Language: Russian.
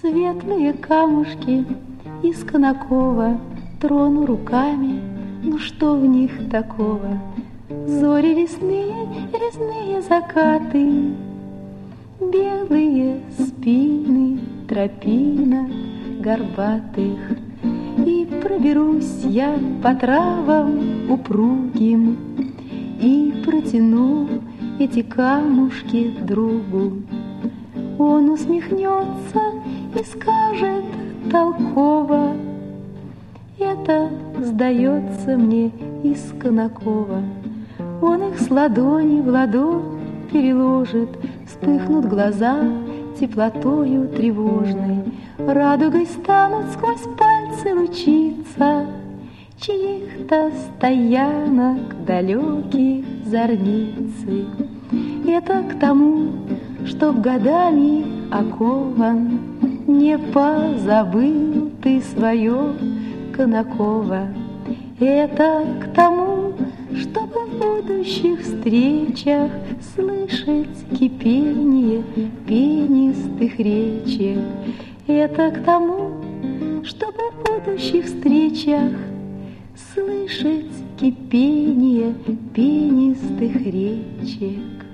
Светлые камушки из Конакова трону руками, ну что в них такого? Зори лесные, резные закаты, белые спины тропинок горбатых. И проберусь я по травам упругим и протяну эти камушки другу. Он усмехнется и скажет толково: это, сдается мне, из Конакова. Он их с ладони в ладонь переложит, вспыхнут глаза теплотою тревожной, радугой станут сквозь пальцы лучиться чьих-то стоянок далеких зорницы. Это к тому, чтоб годами окован не позабыл ты свое Конакова. Это к тому, чтобы в будущих встречах слышать кипение пенистых речек. Это к тому, чтобы в будущих встречах слышать кипение пенистых речек.